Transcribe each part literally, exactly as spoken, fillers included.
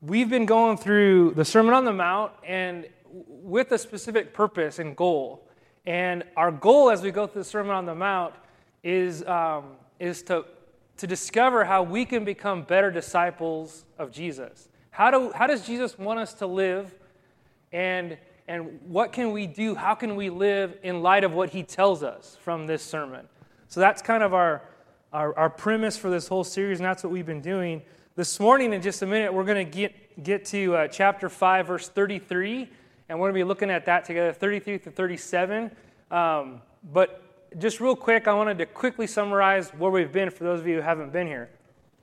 we've been going through the Sermon on the Mount and with a specific purpose and goal. And our goal as we go through the Sermon on the Mount is um, is to to discover how we can become better disciples of Jesus. How do how does Jesus want us to live, and and what can we do? How can we live in light of what he tells us from this sermon? So that's kind of our our, our premise for this whole series, and that's what we've been doing. This morning, in just a minute, we're going to get get to uh, chapter five, verse thirty-three, and we're going to be looking at that together, thirty-three to thirty-seven. Um, but just real quick, I wanted to quickly summarize where we've been for those of you who haven't been here.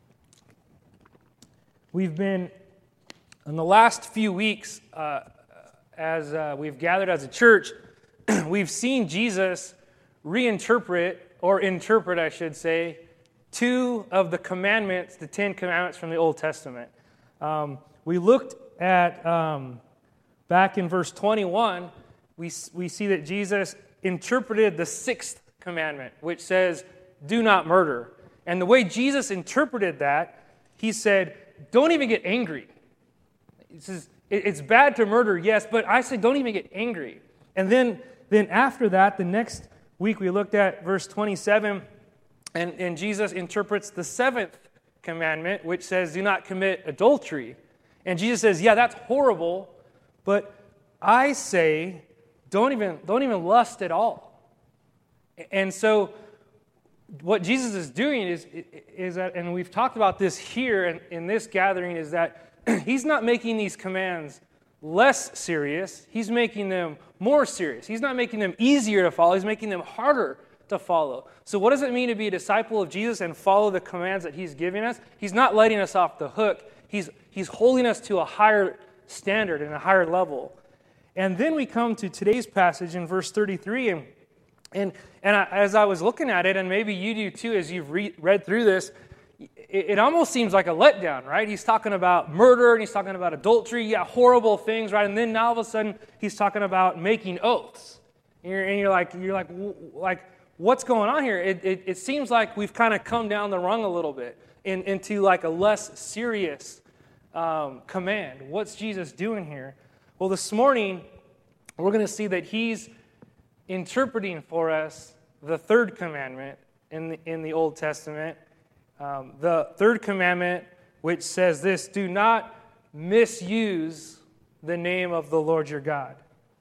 We've been, in the last few weeks, uh, as uh, we've gathered as a church, we've seen Jesus reinterpret, or interpret, I should say, two of the commandments, the Ten Commandments from the Old Testament. Um, we looked at, um, back in verse twenty-one, we, we see that Jesus interpreted the sixth commandment, which says, do not murder. And the way Jesus interpreted that, he said, don't even get angry. He says, it's bad to murder, yes, but I say don't even get angry. And then, then after that, the next week we looked at verse twenty-seven, and, and Jesus interprets the seventh commandment, which says, do not commit adultery. And Jesus says, yeah, that's horrible, but I say, don't even, don't even lust at all. And so what Jesus is doing is, is that, and we've talked about this here in, in this gathering, is that he's not making these commands less serious. He's making them more serious. He's not making them easier to follow. He's making them harder to follow. So what does it mean to be a disciple of Jesus and follow the commands that he's giving us? He's not letting us off the hook. He's, he's holding us to a higher standard and a higher level. And then we come to today's passage in verse thirty-three, and and and I, as I was looking at it, and maybe you do too as you've re- read through this, it, it almost seems like a letdown, right? He's talking about murder, and he's talking about adultery, yeah, horrible things, right? And then now all of a sudden, he's talking about making oaths, and you're, and you're like, you're like, like, what's going on here? It it, it seems like we've kind of come down the rung a little bit in, into like a less serious um, command. What's Jesus doing here? Well, this morning, we're going to see that he's interpreting for us the third commandment in the, in the Old Testament. Um, the third commandment, which says this, do not misuse the name of the Lord your God.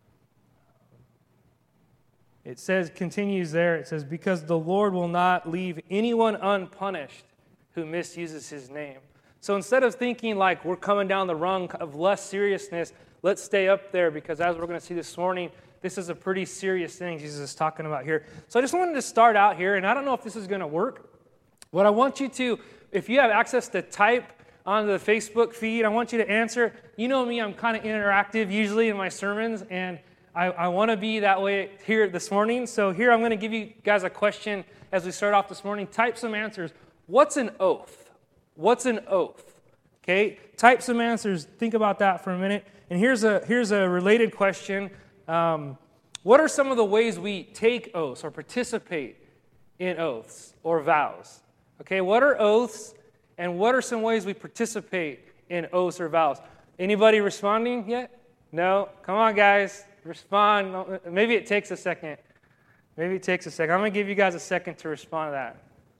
It says, continues there, it says, because the Lord will not leave anyone unpunished who misuses his name. So instead of thinking like we're coming down the rung of less seriousness, let's stay up there, because as we're going to see this morning, this is a pretty serious thing Jesus is talking about here. So I just wanted to start out here, and I don't know if this is going to work, but I want you to, if you have access to type onto the Facebook feed, I want you to answer. You know me, I'm kind of interactive usually in my sermons, and I, I want to be that way here this morning. So here I'm going to give you guys a question as we start off this morning. Type some answers. What's an oath? What's an oath? Okay, type some answers. Think about that for a minute. And here's a here's a related question. Um, what are some of the ways we take oaths or participate in oaths or vows? Okay, what are oaths, and what are some ways we participate in oaths or vows? Anybody responding yet? No? Come on, guys. Respond. Maybe it takes a second. Maybe it takes a second. I'm going to give you guys a second to respond to that.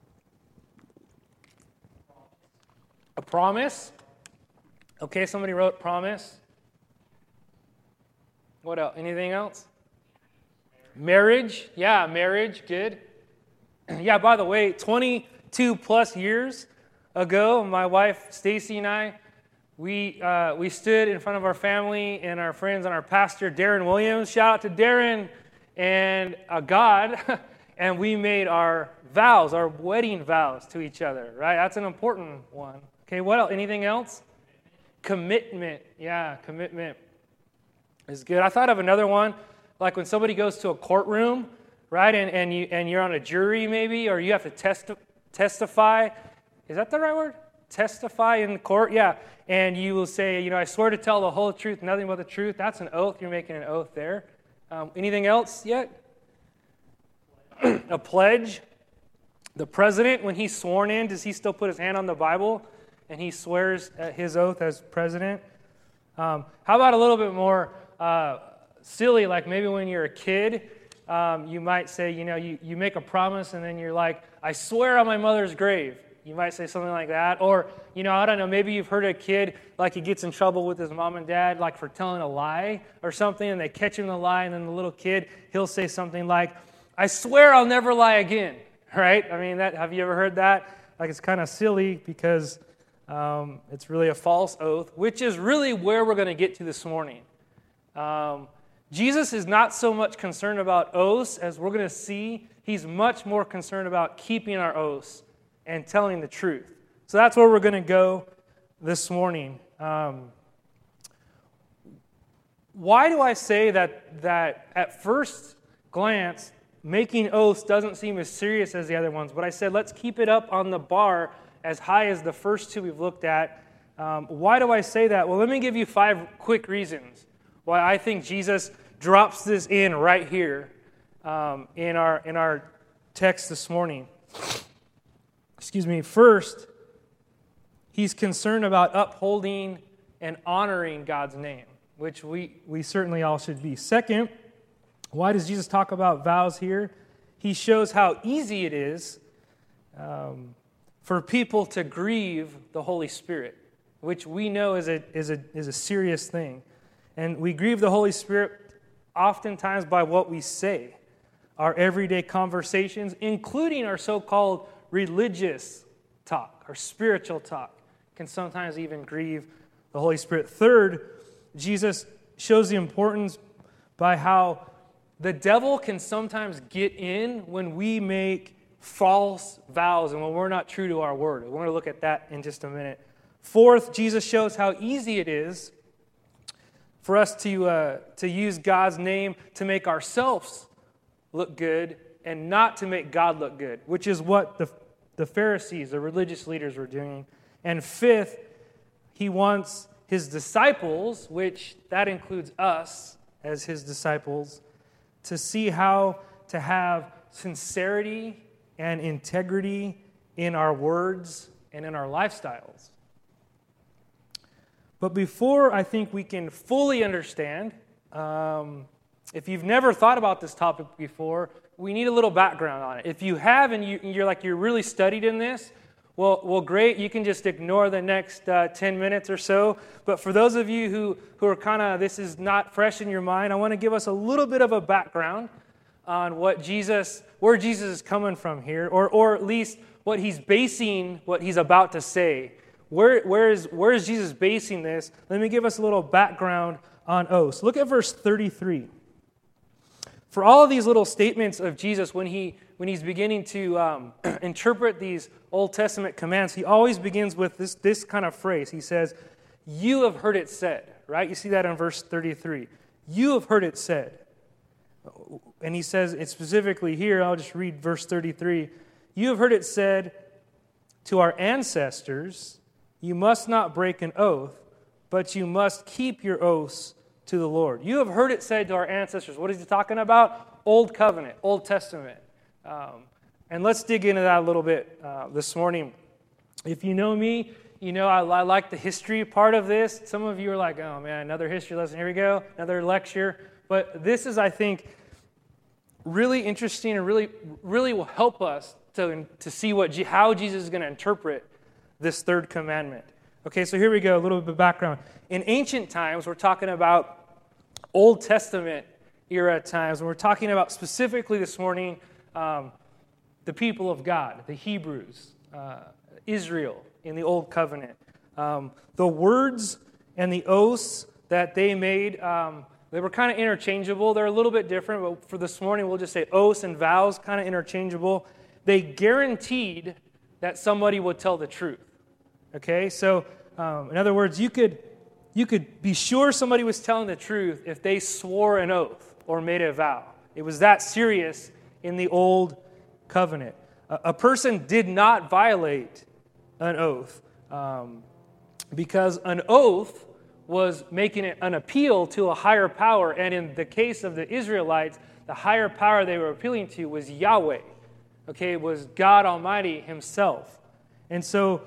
A promise? Okay, somebody wrote promise. What else? Anything else? Marriage. Yeah, marriage. Good. Yeah, by the way, twenty-two plus years ago, my wife Stacy and I, we uh, we stood in front of our family and our friends and our pastor, Darren Williams. Shout out to Darren and uh, God. And we made our vows, our wedding vows to each other, right? That's an important one. Okay, what else? Anything else? Commitment. Yeah, commitment is good. I thought of another one, like when somebody goes to a courtroom, right, and, and, you, and you're on a jury maybe, or you have to testi- testify. Is that the right word? Testify in court? Yeah. And you will say, you know, I swear to tell the whole truth, nothing but the truth. That's an oath. You're making an oath there. Um, anything else yet? A pledge. The president, when he's sworn in, does he still put his hand on the Bible and he swears his oath as president. Um, how about a little bit more uh, silly, like maybe when you're a kid, um, you might say, you know, you, you make a promise and then you're like, I swear on my mother's grave. You might say something like that. Or, you know, I don't know, maybe you've heard a kid, like he gets in trouble with his mom and dad, like for telling a lie or something, and they catch him in a lie, and then the little kid, he'll say something like, I swear I'll never lie again, right? I mean, that have you ever heard that? Like, it's kind of silly because um, it's really a false oath, which is really where we're going to get to this morning. Um, Jesus is not so much concerned about oaths as we're going to see. He's much more concerned about keeping our oaths and telling the truth. So that's where we're going to go this morning. Um, why do I say that that at first glance, making oaths doesn't seem as serious as the other ones? But I said, let's keep it up on the bar as high as the first two we've looked at. Um, why do I say that? Well, let me give you five quick reasons why I think Jesus drops this in right here um, in our in our text this morning. Excuse me. First, he's concerned about upholding and honoring God's name, which we, we certainly all should be. Second, why does Jesus talk about vows here? He shows how easy it is um, for people to grieve the Holy Spirit, which we know is a, is a, is a serious thing. And we grieve the Holy Spirit oftentimes by what we say, our everyday conversations, including our so-called religious talk, our spiritual talk, can sometimes even grieve the Holy Spirit. Third, Jesus shows the importance by how the devil can sometimes get in when we make false vows and when we're not true to our word. We're going to look at that in just a minute. Fourth, Jesus shows how easy it is for us to uh, to use God's name to make ourselves look good and not to make God look good, which is what the, the Pharisees, the religious leaders, were doing. And fifth, he wants his disciples, which that includes us as his disciples, to see how to have sincerity and integrity in our words and in our lifestyles. But before I think we can fully understand, um, if you've never thought about this topic before, we need a little background on it. If you have and you, you're like you're really studied in this, well, well, great. You can just ignore the next uh, ten minutes or so. But for those of you who, who are kind of, this is not fresh in your mind, I want to give us a little bit of a background on what Jesus, where Jesus is coming from here, or or at least what he's basing what he's about to say. Where, where, is, where is Jesus basing this? Let me give us a little background on oaths. Look at verse thirty-three. For all of these little statements of Jesus, when he when he's beginning to um, interpret these Old Testament commands, he always begins with this, this kind of phrase. He says, you have heard it said, right? You see that in verse thirty-three. You have heard it said. And he says it specifically here, I'll just read verse thirty-three. You have heard it said to our ancestors, you must not break an oath, but you must keep your oaths to the Lord. You have heard it said to our ancestors. What is he talking about? Old Covenant, Old Testament. Um, and let's dig into that a little bit uh, this morning. If you know me, you know I, I like the history part of this. Some of you are like, oh man, another history lesson. Here we go, another lecture. But this is, I think, really interesting and really, really will help us to, to see what how Jesus is going to interpret this third commandment. Okay, so here we go, a little bit of background. In ancient times, we're talking about Old Testament era times, and we're talking about specifically this morning um, the people of God, the Hebrews, uh, Israel in the Old Covenant. Um, the words and the oaths that they made, um, they were kind of interchangeable. They're a little bit different, but for this morning, we'll just say oaths and vows, kind of interchangeable. They guaranteed that somebody would tell the truth. Okay, so um, in other words, you could you could be sure somebody was telling the truth if they swore an oath or made a vow. It was that serious in the Old Covenant. A, a person did not violate an oath um, because an oath was making it an appeal to a higher power, and in the case of the Israelites, the higher power they were appealing to was Yahweh. Okay, it was God Almighty himself. And so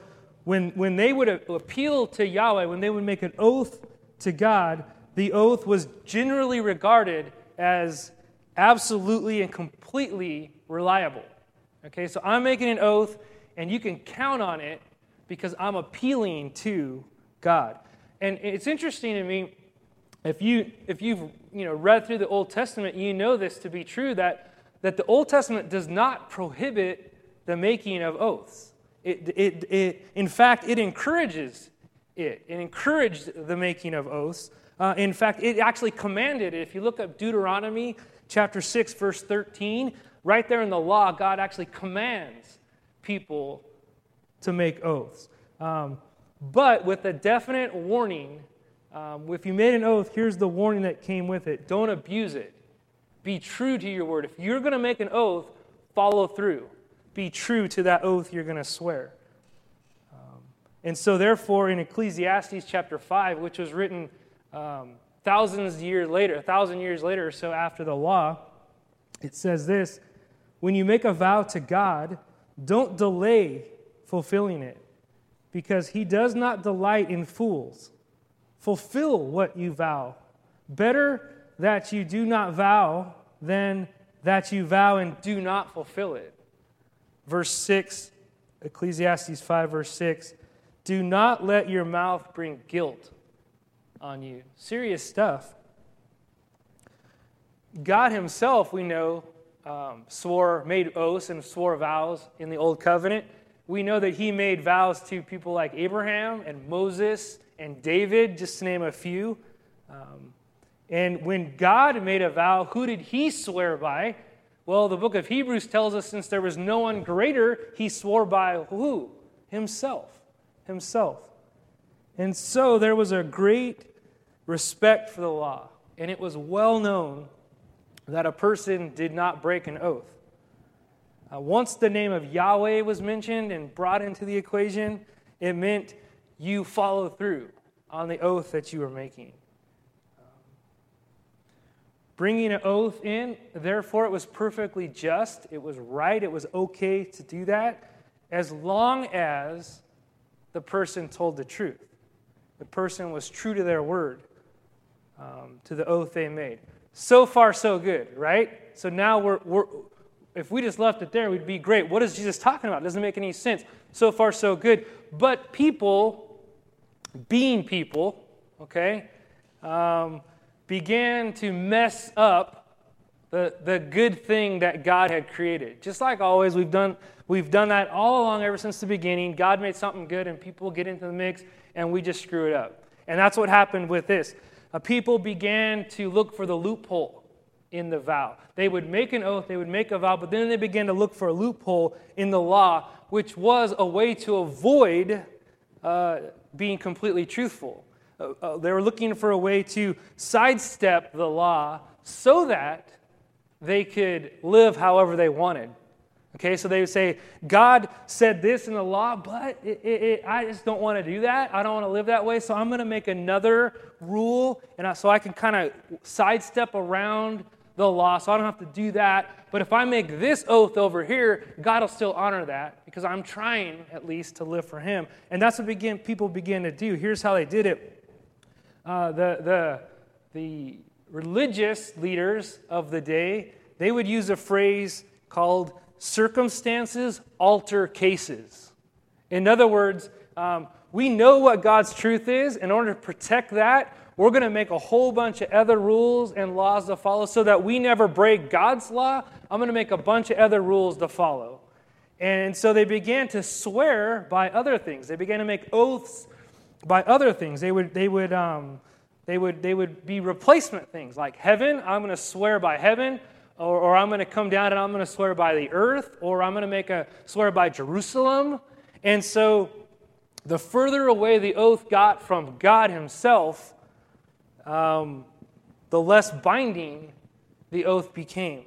when, when they would appeal to Yahweh, when they would make an oath to God, the oath was generally regarded as absolutely and completely reliable. Okay, so I'm making an oath, and you can count on it because I'm appealing to God. And it's interesting to me, if you if you've you know read through the Old Testament, you know this to be true, that that the Old Testament does not prohibit the making of oaths. It it it in fact it encourages it. It encouraged the making of oaths. Uh, in fact, it actually commanded it. If you look at Deuteronomy chapter six, verse thirteen, right there in the law, God actually commands people to make oaths. Um, but with a definite warning, um, if you made an oath, here's the warning that came with it. Don't abuse it. Be true to your word. If you're going to make an oath, follow through. Be true to that oath you're going to swear. Um, and so therefore, in Ecclesiastes chapter five, which was written um, thousands of years later, a thousand years later or so after the law, it says this: when you make a vow to God, don't delay fulfilling it, because he does not delight in fools. Fulfill what you vow. Better that you do not vow than that you vow and do not fulfill it. Verse six, Ecclesiastes five, verse six, do not let your mouth bring guilt on you. Serious stuff. God himself, we know, um, swore, made oaths and swore vows in the Old Covenant. We know that he made vows to people like Abraham and Moses and David, just to name a few. Um, and when God made a vow, who did he swear by? Well, the book of Hebrews tells us since there was no one greater, he swore by who? Himself. Himself. And so there was a great respect for the law. And it was well known that a person did not break an oath. Uh, once the name of Yahweh was mentioned and brought into the equation, it meant you follow through on the oath that you were making. Um, bringing an oath in, therefore, it was perfectly just. It was right. It was okay to do that as long as the person told the truth. The person was true to their word, um, to the oath they made. So far, so good, right? So now we're, we're if we just left it there, we'd be great. What is Jesus talking about? It doesn't make any sense. So far, so good. But people, being people, okay, um, began to mess up the, the good thing that God had created. Just like always, we've done we've done that all along ever since the beginning. God made something good, and people get into the mix, and we just screw it up. And that's what happened with this. Uh, people began to look for the loophole in the vow. They would make an oath, they would make a vow, but then they began to look for a loophole in the law, which was a way to avoid uh, being completely truthful. Uh, uh, they were looking for a way to sidestep the law so that they could live however they wanted. Okay, so they would say, God said this in the law, but it, it, it, I just don't want to do that. I don't want to live that way, so I'm going to make another rule, and I, so I can kind of sidestep around the law, so I don't have to do that. But if I make this oath over here, God will still honor that because I'm trying at least to live for him. And that's what begin, people began to do. Here's how they did it. Uh, the, the, the religious leaders of the day, they would use a phrase called circumstances alter cases. In other words, um, we know what God's truth is. In order to protect that, we're going to make a whole bunch of other rules and laws to follow so that we never break God's law. I'm going to make a bunch of other rules to follow. And so they began to swear by other things. They began to make oaths by other things. They would, they would, um, they would, they would be replacement things like heaven. I'm going to swear by heaven. Or, or I'm going to come down and I'm going to swear by the earth, or I'm going to make a swear by Jerusalem. And so the further away the oath got from God himself, um, the less binding the oath became.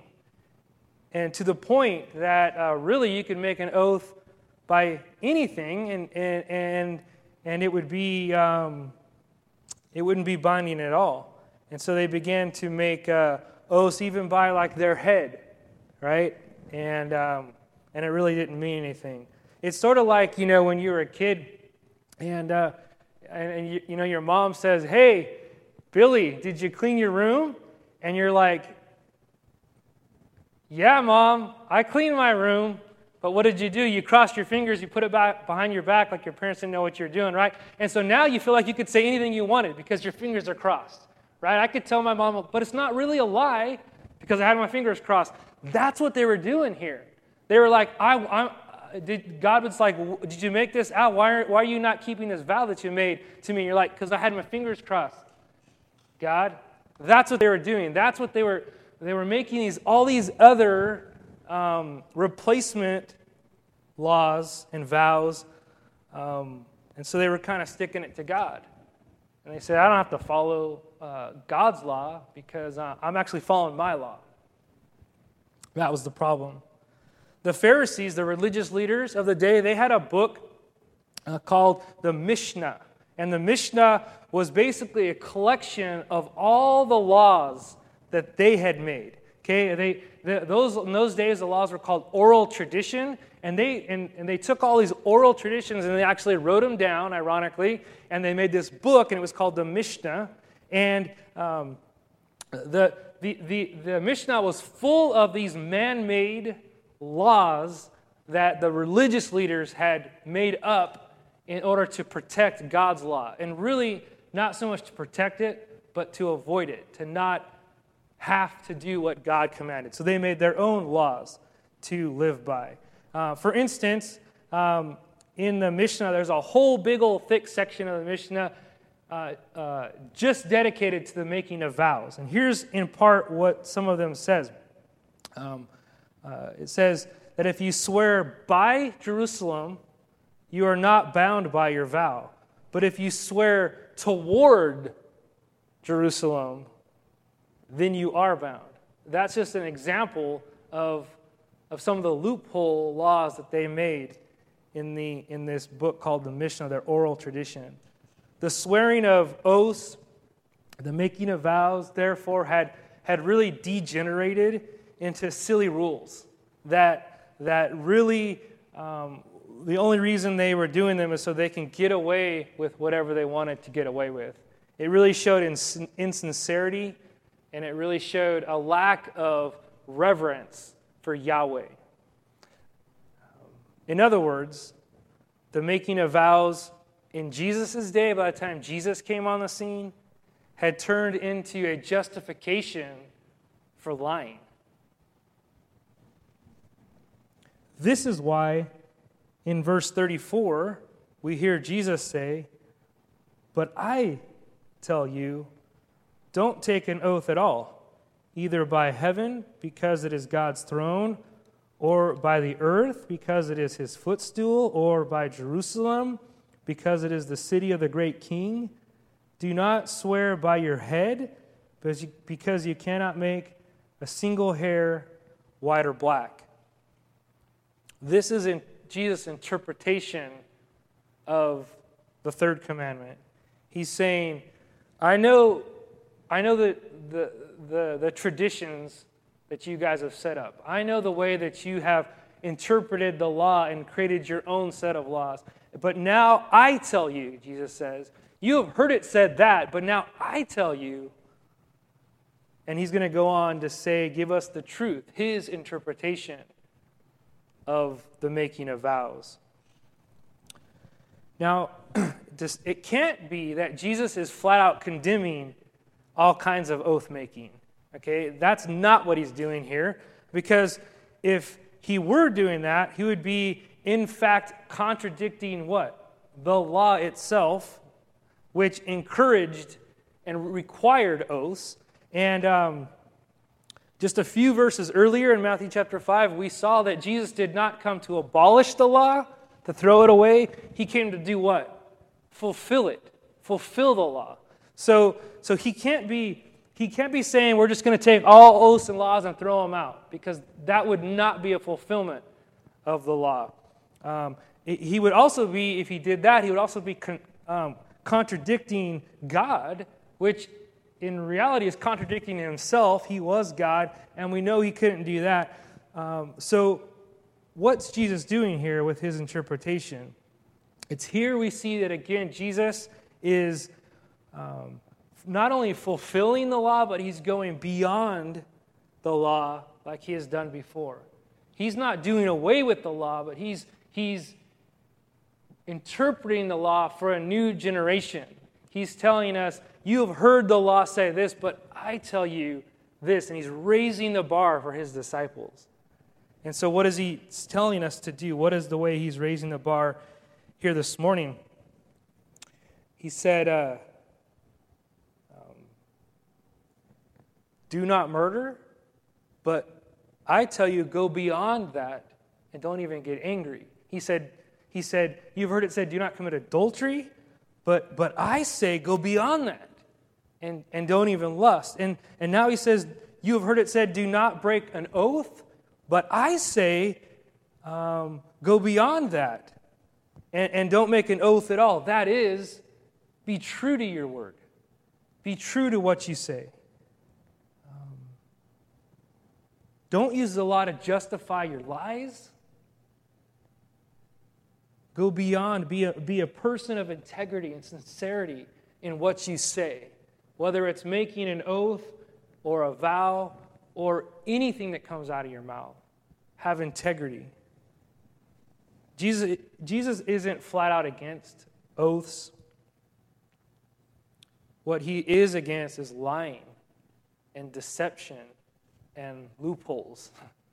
And to the point that uh, really you could make an oath by anything, and and and, and it would be um, it wouldn't be binding at all. And so they began to make Uh, oaths even by like their head, right? And um, and it really didn't mean anything. It's sort of like, you know, when you were a kid And, uh, and, and you, you know, your mom says, hey, Billy, did you clean your room? And you're like, yeah, Mom, I cleaned my room. But what did you do? You crossed your fingers, you put it back behind your back like your parents didn't know what you're doing, right? And so now you feel like you could say anything you wanted because your fingers are crossed, right? I could tell my mom, but it's not really a lie because I had my fingers crossed. That's what they were doing here. They were like, I, I did, God was like, did you make this out? Why are, why are you not keeping this vow that you made to me? You're like, because I had my fingers crossed. God, that's what they were doing. That's what they were, they were making these, all these other um, replacement laws and vows. Um, and so they were kind of sticking it to God. And they said, I don't have to follow uh, God's law because uh, I'm actually following my law. That was the problem. The Pharisees, the religious leaders of the day, they had a book uh, called the Mishnah. And the Mishnah was basically a collection of all the laws that they had made. Okay, they, the, those in those days the laws were called oral tradition, and they and, and they took all these oral traditions and they actually wrote them down, ironically, and they made this book, and it was called the Mishnah. And um, the, the the the Mishnah was full of these man-made laws that the religious leaders had made up in order to protect God's law, and really not so much to protect it, but to avoid it, to not have to do what God commanded. So they made their own laws to live by. Uh, for instance, um, in the Mishnah, there's a whole big old thick section of the Mishnah uh, uh, just dedicated to the making of vows. And here's in part what some of them says. Um, uh, it says that if you swear by Jerusalem, you are not bound by your vow. But if you swear toward Jerusalem, then you are bound. That's just an example of, of some of the loophole laws that they made in, the, in this book called the Mishnah, their oral tradition. The swearing of oaths, the making of vows, therefore, had, had really degenerated into silly rules that, that really, um, the only reason they were doing them is so they can get away with whatever they wanted to get away with. It really showed ins- insincerity, and it really showed a lack of reverence for Yahweh. In other words, the making of vows in Jesus' day, by the time Jesus came on the scene, had turned into a justification for lying. This is why in verse thirty-four, we hear Jesus say, "But I tell you, don't take an oath at all, either by heaven, because it is God's throne, or by the earth, because it is his footstool, or by Jerusalem, because it is the city of the great king. Do not swear by your head, because you cannot make a single hair white or black." This is in Jesus' interpretation of the third commandment. He's saying, I know I know the, the, the, the traditions that you guys have set up. I know the way that you have interpreted the law and created your own set of laws. But now I tell you, Jesus says, you have heard it said that, but now I tell you. And he's going to go on to say, give us the truth, his interpretation of the making of vows. Now, it can't be that Jesus is flat out condemning all kinds of oath-making. Okay, that's not what he's doing here, because if he were doing that, he would be, in fact, contradicting what? The law itself, which encouraged and required oaths. And um, just a few verses earlier in Matthew chapter five, we saw that Jesus did not come to abolish the law, to throw it away. He came to do what? Fulfill it. Fulfill the law. So, so he can't be he can't be saying we're just going to take all oaths and laws and throw them out, because that would not be a fulfillment of the law. Um, he would also be, if he did that, he would also be con, um, contradicting God, which in reality is contradicting himself. He was God, and we know he couldn't do that. Um, so what's Jesus doing here with his interpretation? It's here we see that, again, Jesus is um, not only fulfilling the law, but he's going beyond the law like he has done before. He's not doing away with the law, but he's, he's interpreting the law for a new generation. He's telling us, you have heard the law say this, but I tell you this. And he's raising the bar for his disciples. And so what is he telling us to do? What is the way he's raising the bar here this morning? He said, uh, um, do not murder, but I tell you, go beyond that and don't even get angry. He said, he said, you've heard it said, do not commit adultery, but but I say, go beyond that and, and don't even lust. And, and now he says, you have heard it said, do not break an oath, but I say, um, go beyond that and, and don't make an oath at all. That is, be true to your word. Be true to what you say. Um, don't use the law to justify your lies. Go beyond. Be a, be a person of integrity and sincerity in what you say, whether it's making an oath or a vow or anything that comes out of your mouth. Have integrity. Jesus, Jesus isn't flat out against oaths. What he is against is lying and deception and loopholes.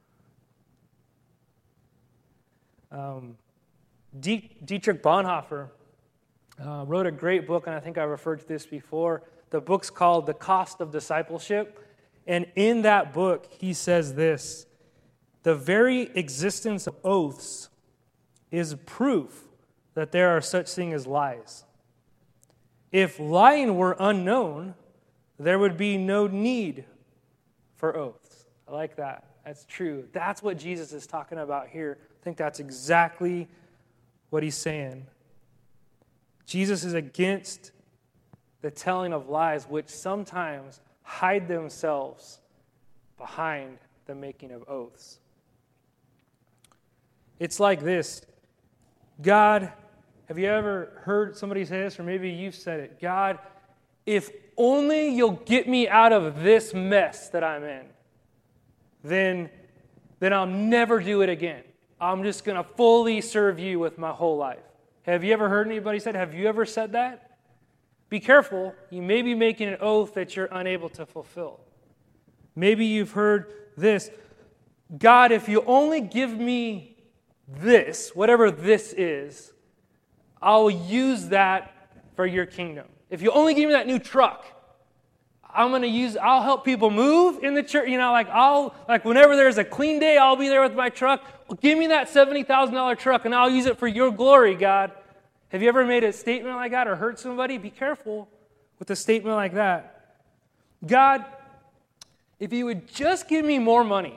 um, Dietrich Bonhoeffer uh, wrote a great book, and I think I referred to this before. The book's called The Cost of Discipleship. And in that book, he says this: the very existence of oaths is proof that there are such things as lies. If lying were unknown, there would be no need for oaths. I like that. That's true. That's what Jesus is talking about here. I think that's exactly what he's saying. Jesus is against the telling of lies, which sometimes hide themselves behind the making of oaths. It's like this. God, have you ever heard somebody say this, or maybe you've said it? God, if only you'll get me out of this mess that I'm in, then, then I'll never do it again. I'm just going to fully serve you with my whole life. Have you ever heard anybody say that? Have you ever said that? Be careful. You may be making an oath that you're unable to fulfill. Maybe you've heard this. God, if you only give me this, whatever this is, I'll use that for your kingdom. If you only give me that new truck, I'm going to use, I'll help people move in the church. You know, like I'll, like whenever there's a clean day, I'll be there with my truck. Well, give me that seventy thousand dollars truck and I'll use it for your glory, God. Have you ever made a statement like that or hurt somebody? Be careful with a statement like that. God, if you would just give me more money,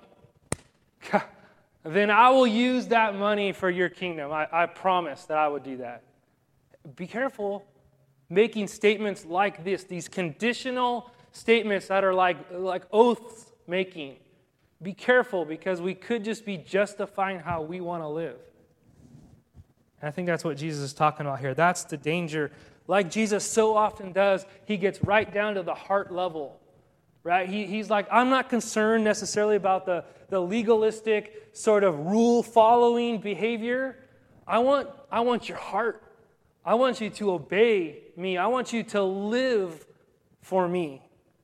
then I will use that money for your kingdom. I, I promise that I would do that. Be careful making statements like this, these conditional statements that are like, like oaths making. Be careful, because we could just be justifying how we want to live. And I think that's what Jesus is talking about here. That's the danger. Like Jesus so often does, he gets right down to the heart level. Right? He, he's like, I'm not concerned necessarily about the, the legalistic sort of rule-following behavior. I want, I want your heart. I want you to obey me. I want you to live for me.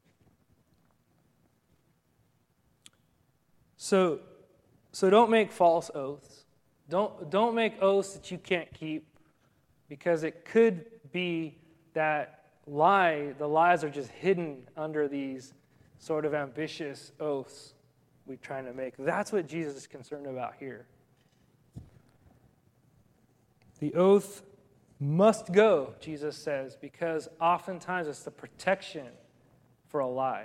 So, so don't make false oaths. Don't, don't make oaths that you can't keep, because it could be that lie, the lies are just hidden under these sort of ambitious oaths we're trying to make. That's what Jesus is concerned about here. The oath must go, Jesus says, because oftentimes it's the protection for a lie.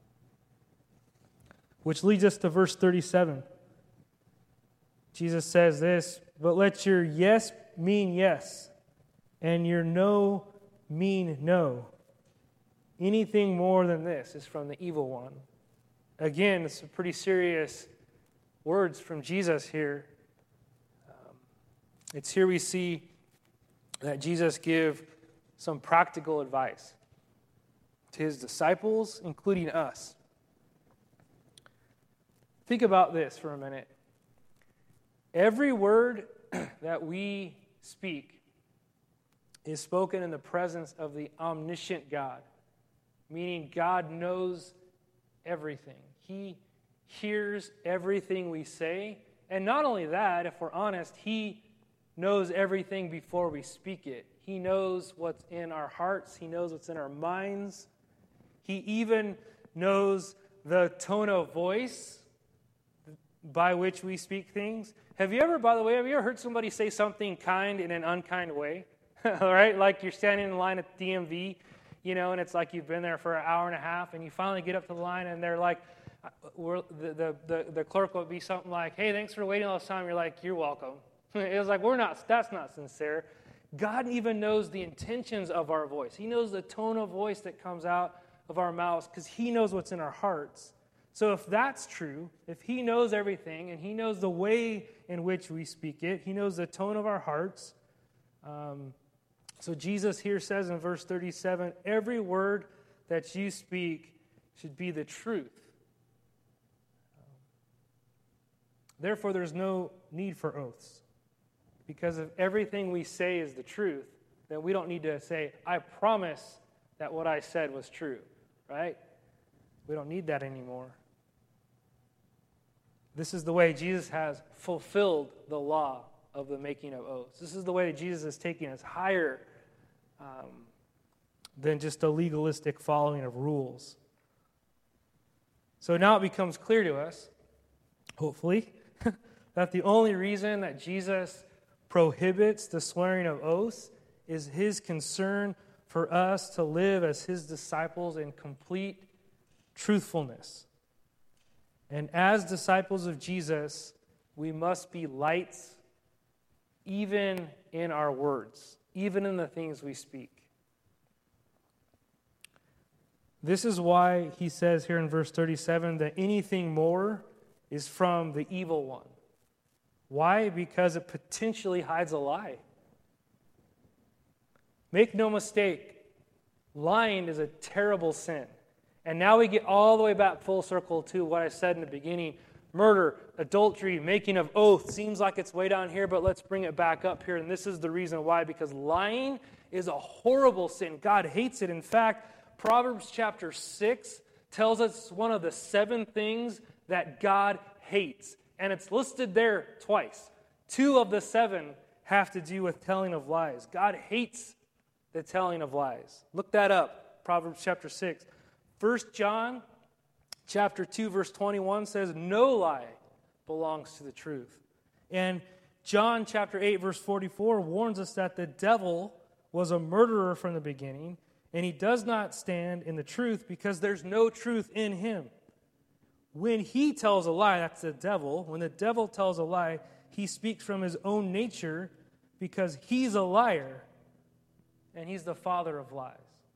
Which leads us to verse thirty-seven. Jesus says this, but let your yes mean yes, and your no mean no. Anything more than this is from the evil one. Again, it's some pretty serious words from Jesus here. Um, it's here we see that Jesus give some practical advice to his disciples, including us. Think about this for a minute. Every word that we speak is spoken in the presence of the omniscient God, meaning God knows everything. He hears everything we say. And not only that, if we're honest, he knows everything before we speak it. He knows what's in our hearts. He knows what's in our minds. He even knows the tone of voice by which we speak things. Have you ever, by the way, have you ever heard somebody say something kind in an unkind way? All right, like you're standing in line at the D M V, you know, and it's like you've been there for an hour and a half, and you finally get up to the line, and they're like, we're, the, the, the, the clerk will be something like, hey, thanks for waiting all this time. You're like, you're welcome. It was like, we're not, that's not sincere. God even knows the intentions of our voice. He knows the tone of voice that comes out of our mouths because he knows what's in our hearts. So if that's true, if he knows everything and he knows the way in which we speak it, he knows the tone of our hearts. Um, so Jesus here says in verse thirty-seven, every word that you speak should be the truth. Therefore, there's no need for oaths. Because if everything we say is the truth, then we don't need to say, I promise that what I said was true, right? We don't need that anymore. This is the way Jesus has fulfilled the law of the making of oaths. This is the way that Jesus is taking us higher um, than just a legalistic following of rules. So now it becomes clear to us, hopefully, that the only reason that Jesus prohibits the swearing of oaths is his concern for us to live as his disciples in complete truthfulness. And as disciples of Jesus, we must be lights even in our words, even in the things we speak. This is why he says here in verse thirty-seven that anything more is from the evil one. Why? Because it potentially hides a lie. Make no mistake, lying is a terrible sin. And now we get all the way back full circle to what I said in the beginning. Murder, adultery, making of oath. Seems like it's way down here, but let's bring it back up here. And this is the reason why. Because lying is a horrible sin. God hates it. In fact, Proverbs chapter six tells us one of the seven things that God hates. And it's listed there twice. Two of the seven have to do with telling of lies. God hates the telling of lies. Look that up, Proverbs chapter six. First John chapter two, verse twenty-one says, no lie belongs to the truth. And John chapter eight, verse forty-four warns us that the devil was a murderer from the beginning, and he does not stand in the truth because there's no truth in him. When he tells a lie, that's the devil. When the devil tells a lie, he speaks from his own nature because he's a liar and he's the father of lies.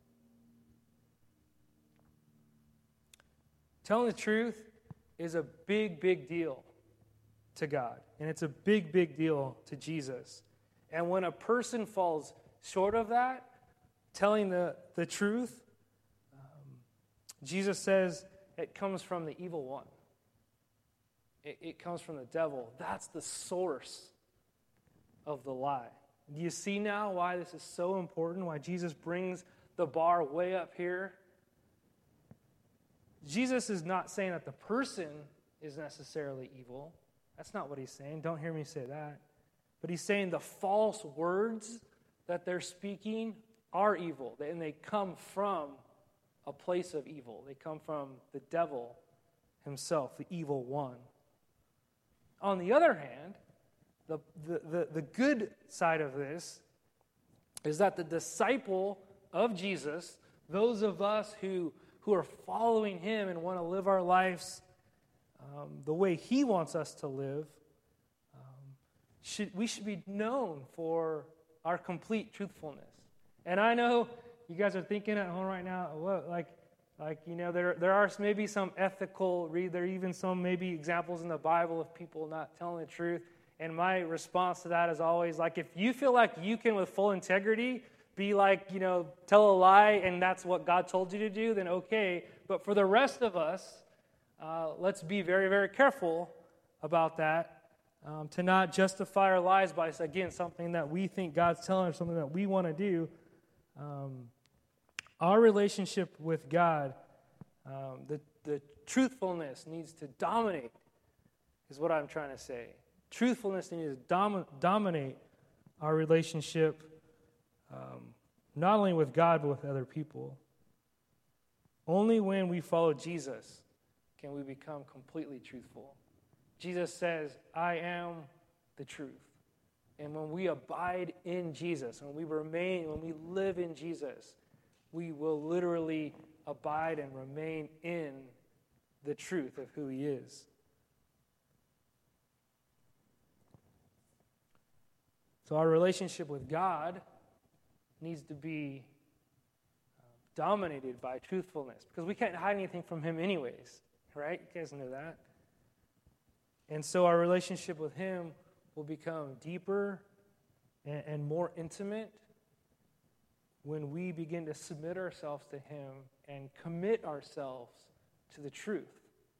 Telling the truth is a big, big deal to God. And it's a big, big deal to Jesus. And when a person falls short of that, telling the, the truth, um, Jesus says, it comes from the evil one. It, it comes from the devil. That's the source of the lie. Do you see now why this is so important? Why Jesus brings the bar way up here? Jesus is not saying that the person is necessarily evil. That's not what he's saying. Don't hear me say that. But he's saying the false words that they're speaking are evil. And they come from a place of evil. They come from the devil himself, the evil one. On the other hand, the, the, the, the good side of this is that the disciple of Jesus, those of us who, who are following him and want to live our lives um, the way he wants us to live, um, should, we should be known for our complete truthfulness. And I know you guys are thinking at home right now, what, like, like you know, there there are maybe some ethical, read there are even some maybe examples in the Bible of people not telling the truth. And my response to that is always like, if you feel like you can, with full integrity, be like, you know, tell a lie and that's what God told you to do, then okay. But for the rest of us, uh, let's be very, very careful about that, um, to not justify our lies by, again, something that we think God's telling us, something that we want to do. Um, our relationship with God, um, the, the truthfulness needs to dominate, is what I'm trying to say. Truthfulness needs to dom- dominate our relationship, um, not only with God, but with other people. Only when we follow Jesus can we become completely truthful. Jesus says, I am the truth. And when we abide in Jesus, when we remain, when we live in Jesus, we will literally abide and remain in the truth of who he is. So our relationship with God needs to be uh, dominated by truthfulness, because we can't hide anything from him anyways, right? You guys know that. And so our relationship with him will become deeper and, and more intimate when we begin to submit ourselves to him and commit ourselves to the truth.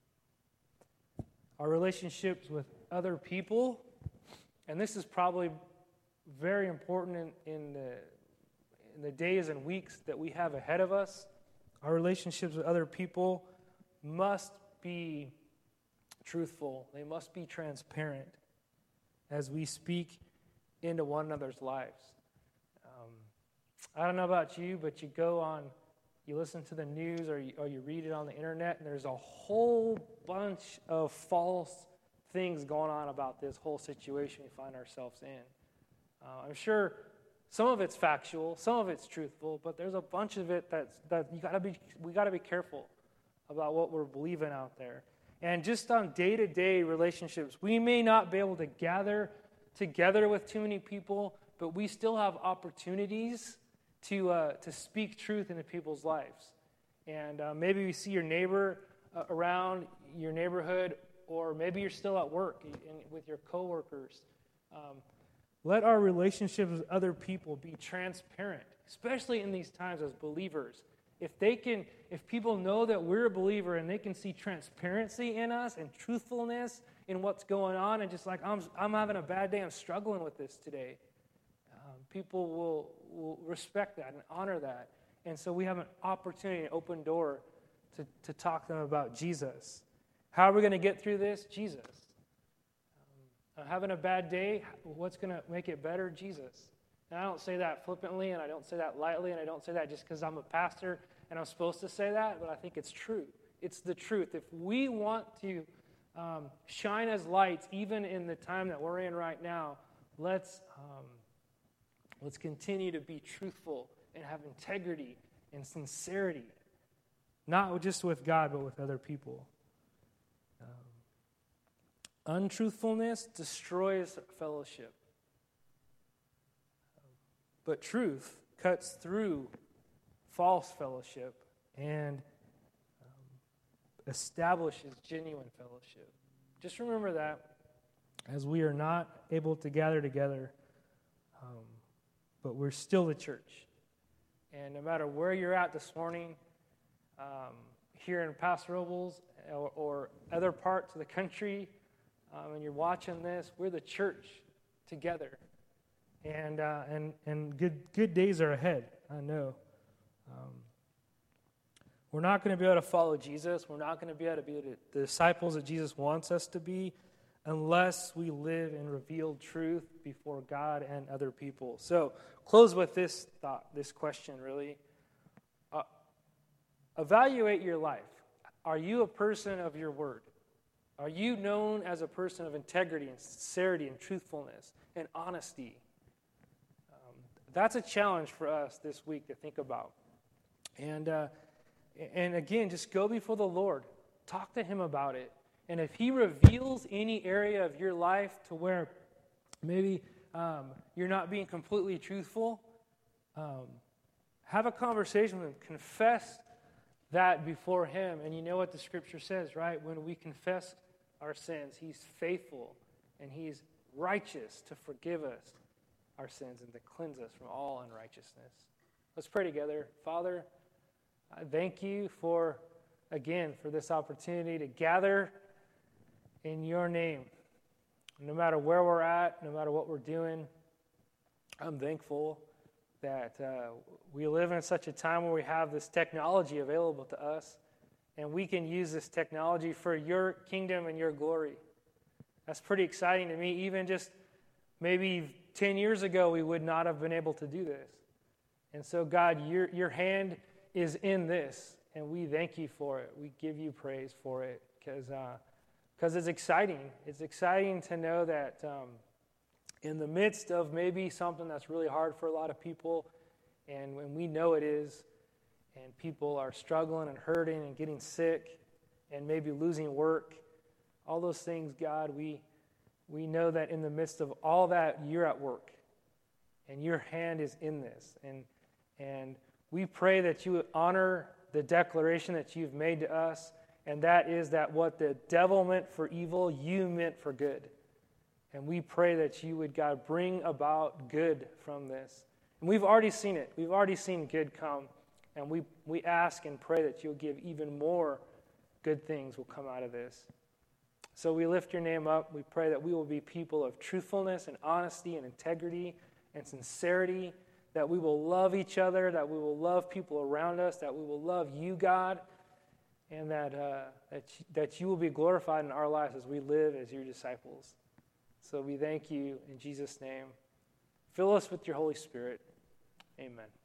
Our relationships with other people, and this is probably very important in, in, the, in the days and weeks that we have ahead of us, our relationships with other people must be truthful. They must be transparent as we speak into one another's lives. Um, I don't know about you, but you go on, you listen to the news or you, or you read it on the internet, and there's a whole bunch of false things going on about this whole situation we find ourselves in. Uh, I'm sure some of it's factual, some of it's truthful, but there's a bunch of it that's that you gotta be we gotta be careful about what we're believing out there. And just on day-to-day relationships, we may not be able to gather together with too many people, but we still have opportunities to uh, to speak truth into people's lives. And uh, maybe you see your neighbor uh, around your neighborhood, or maybe you're still at work and with your coworkers. Um, let our relationships with other people be transparent, especially in these times as believers. If they can, if people know that we're a believer and they can see transparency in us and truthfulness in what's going on, and just like, I'm I'm having a bad day, I'm struggling with this today, um, people will, will respect that and honor that. And so we have an opportunity, an open door to, to talk to them about Jesus. How are we going to get through this? Jesus. Um, I'm having a bad day, what's going to make it better? Jesus. And I don't say that flippantly, and I don't say that lightly, and I don't say that just because I'm a pastor and I'm supposed to say that, but I think it's true. It's the truth. If we want to um, shine as lights, even in the time that we're in right now, let's um, let's continue to be truthful and have integrity and sincerity, not just with God, but with other people. Um, untruthfulness destroys fellowship. But truth cuts through false fellowship and um, establishes genuine fellowship. Just remember that as we are not able to gather together, um, but we're still the church. And no matter where you're at this morning, um, here in Paso Robles or, or other parts of the country, um, and you're watching this, we're the church together. And uh, and and good good days are ahead, I know. Um, we're not going to be able to follow Jesus. We're not going to be able to be the disciples that Jesus wants us to be unless we live in revealed truth before God and other people. So, close with this thought, this question, really. Uh, evaluate your life. Are you a person of your word? Are you known as a person of integrity and sincerity and truthfulness and honesty? That's a challenge for us this week to think about. And uh, and again, just go before the Lord. Talk to him about it. And if he reveals any area of your life to where maybe um, you're not being completely truthful, um, have a conversation with him. Confess that before him. And you know what the scripture says, right? When we confess our sins, he's faithful and he's righteous to forgive us our sins and to cleanse us from all unrighteousness. Let's pray together. Father, I thank you for, again, for this opportunity to gather in your name. No matter where we're at, no matter what we're doing, I'm thankful that uh, we live in such a time where we have this technology available to us, and we can use this technology for your kingdom and your glory. That's pretty exciting to me. Even just maybe ten years ago, we would not have been able to do this. And so, God, your, your hand is in this, and we thank you for it. We give you praise for it because uh, because it's exciting. It's exciting to know that um, in the midst of maybe something that's really hard for a lot of people, and when we know it is, and people are struggling and hurting and getting sick and maybe losing work, all those things, God, we we know that in the midst of all that, you're at work, and your hand is in this. And and we pray that you would honor the declaration that you've made to us, and that is that what the devil meant for evil, you meant for good. And we pray that you would, God, bring about good from this. And we've already seen it. We've already seen good come. And we, we ask and pray that you'll give even more good things will come out of this. So we lift your name up. We pray that we will be people of truthfulness and honesty and integrity and sincerity, that we will love each other, that we will love people around us, that we will love you, God, and that, uh, that, that you will be glorified in our lives as we live as your disciples. So we thank you in Jesus' name. Fill us with your Holy Spirit. Amen.